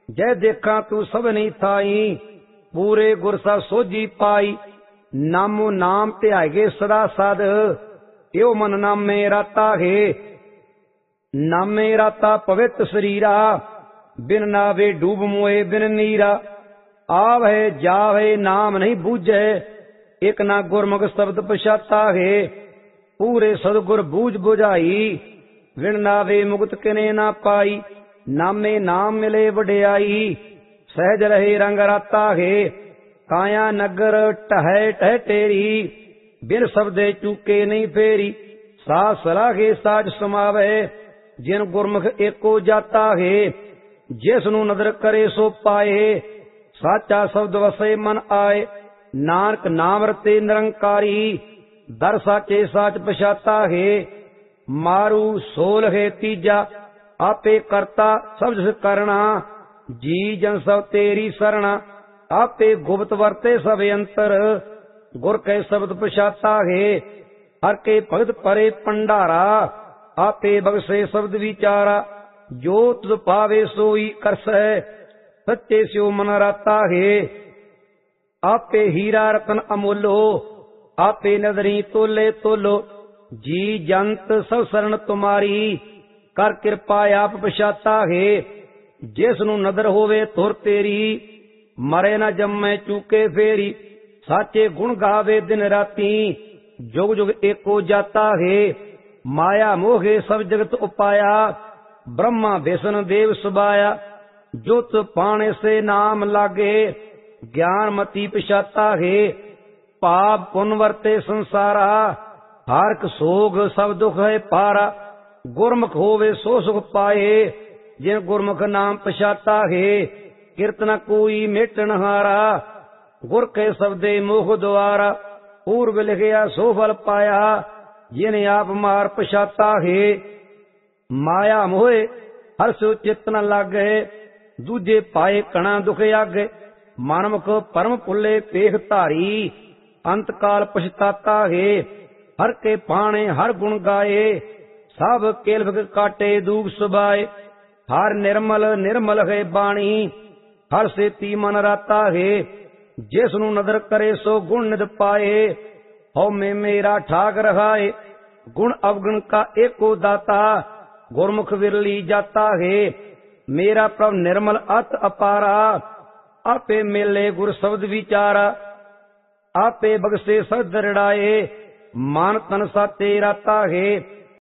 जय देखा तू सब नहीं थाई, पूरे गुर सब सोझी पाई। नामो नाम ध्यागे सदा सद, यो मन नामे राता है। नामे राता पवित्र शरीरा, बिन नावे डूब मोए बिन नीरा। आवै जावै नाम नहीं बूझे, एक ना गुरमुख शब्द पछाता है। पूरे सदगुर बूझ बुझाई, बिन नावे मुक्त किने ना पाई। नामे नाम मिले वड्याई, सहज रहे रंग राता है। काया नगर टहै टह तेरी, बिन शब्दे चूके नहीं फेरी। सास सलाहे साज समावे, जिन गुरमुख एको जाता है। जिसनु नदर करे सो पाए, साचा शब्द वसे मन आए। नानक नाम रते निरंकारी, दर साचे साच पछाता है। मारू सोल है तीजा, आपे करता सब जिस करना। जी जन सब तेरी सरना, आपे गुप्त वरते सब अंतर। गुर के शब्द पछाता है, हर के भगत परे पंडारा। आपे बगसे शब्द विचारा, जो तुझ पावे सोई करसै। सच्चे स्यो मन राता है, आपे हीरा रतन अमोलो। आपे नदरी तोले तोलो, जी जंत सब शरण तुम्हारी। कर कृपा आप पछाता है, जिसनु नदर होवे तुर तेरी। मरे न जम्मै चूके फेरी, साचे गुण गावे दिन राती। जुग जुग एको जाता है, माया मोहे सब जगत उपाया। ब्रह्मा विष्णु देव सुबाया, जुत पाने से नाम लागे। ज्ञान मति पछाता है, पाप पुन वर्ते संसारा। हारक सोग सब दुख है पारा, गुरमुख होवे सो सुख पाए। जिन गुरमुख नाम पछाता है, कीर्तन कोई मेटन हारा। गुर के शब्दे मोह द्वारा, पूर्व लिखया सो फल पाया। जिन आप मार पछाता है, माया मोहे हर सो चित्त न लागे। दूजे पाए कणा दुख आगे, मानमुख परम पुले पेख धारी। अंत काल पछताता है, हर के पाणे हर गुण गाए। सब केलभ काटे दूग सुबाए, हर निर्मल निर्मल है बाणी। हर से ती मन राता है, जिसनु नदर करे सो गुण निध पाए। हो में मेरा ठाक रहाए, गुण अवगुण का एको दाता। गुरमुख विरली जाता है, मेरा प्रभ निर्मल अत अपारा। आपे मिले गुर शब्द विचारा, आपे बगसे सद दरड़ाए। मान तन साते राता है,